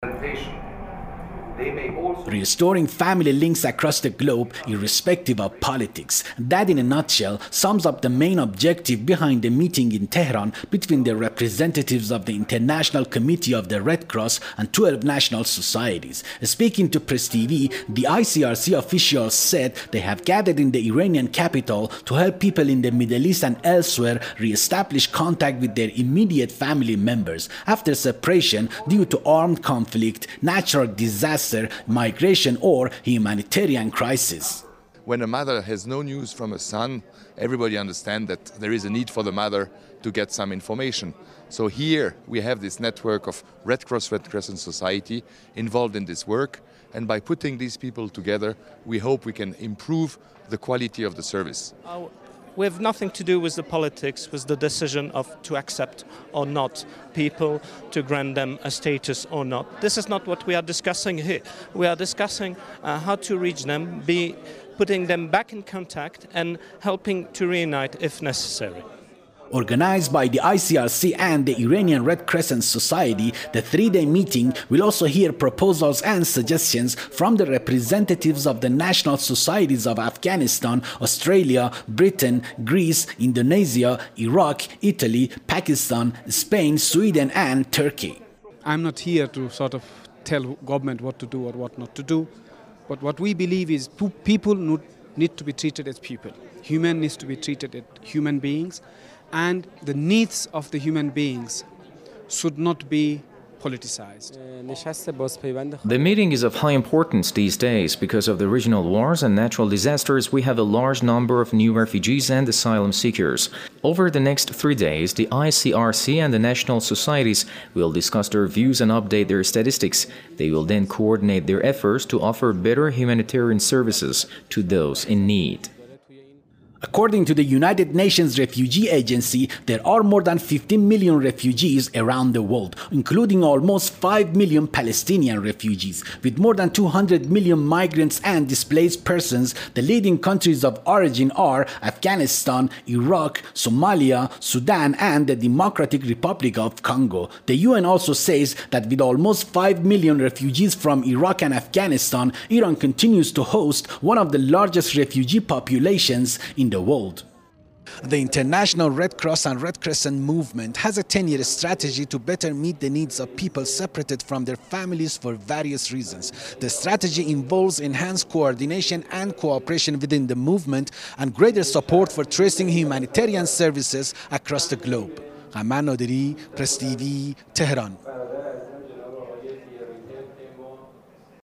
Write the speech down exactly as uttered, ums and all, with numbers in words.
They may also restoring family links across the globe, irrespective of politics. That, in a nutshell, sums up the main objective behind the meeting in Tehran between the representatives of the International Committee of the Red Cross and twelve national societies. Speaking to Press T V, the I C R C officials said they have gathered in the Iranian capital to help people in the Middle East and elsewhere re-establish contact with their immediate family members after separation due to armed conflict, natural disaster, migration or humanitarian crisis. When a mother has no news from a son, everybody understands that there is a need for the mother to get some information. So here we have this network of Red Cross, Red Crescent Society involved in this work, and by putting these people together, we hope we can improve the quality of the service. Uh, We have nothing to do with the politics, with the decision of to accept or not people, to grant them a status or not. This is not what we are discussing here. We are discussing uh, how to reach them, be putting them back in contact and helping to reunite if necessary. Organized by the I C R C and the Iranian Red Crescent Society, the three-day meeting will also hear proposals and suggestions from the representatives of the national societies of Afghanistan, Australia, Britain, Greece, Indonesia, Iraq, Italy, Pakistan, Spain, Sweden and Turkey. I'm not here to sort of tell government what to do or what not to do, but what we believe is people need to be treated as people. Human needs to be treated as human beings. And the needs of the human beings should not be politicized. The meeting is of high importance these days because of the regional wars and natural disasters. We have a large number of new refugees and asylum seekers. Over the next three days, the I C R C and the national societies will discuss their views and update their statistics. They will then coordinate their efforts to offer better humanitarian services to those in need. According to the United Nations Refugee Agency, there are more than fifteen million refugees around the world, including almost five million Palestinian refugees. With more than two hundred million migrants and displaced persons, the leading countries of origin are Afghanistan, Iraq, Somalia, Sudan, and the Democratic Republic of Congo. The U N also says that with almost five million refugees from Iraq and Afghanistan, Iran continues to host one of the largest refugee populations in the world. The International Red Cross and Red Crescent movement has a ten-year strategy to better meet the needs of people separated from their families for various reasons. The strategy involves enhanced coordination and cooperation within the movement and greater support for tracing humanitarian services across the globe. Ghaman Naderi, Press T V, Tehran.